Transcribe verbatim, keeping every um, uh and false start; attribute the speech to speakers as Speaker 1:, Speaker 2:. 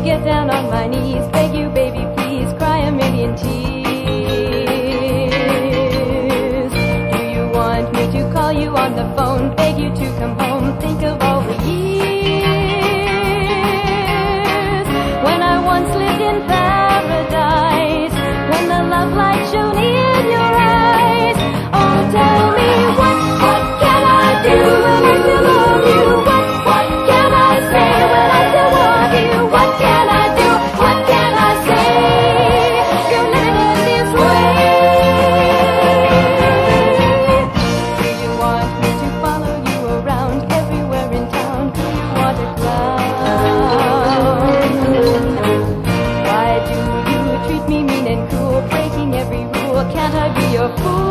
Speaker 1: get down on my knees, beg you, baby, please, cry a million tears. Do you want me to call you on the phone, beg you to come home, think of all the years when I once lived in paradise, when the love light shone in your eyes. Oh, tell me, what, what can I do when I still love you? What, what can I say when I still love you? What can I do? What can I say? You're living this way. Do you want me to follow you around everywhere in town? Do you want a clown? Why do you treat me mean and cruel, breaking every rule? Can't I be your fool?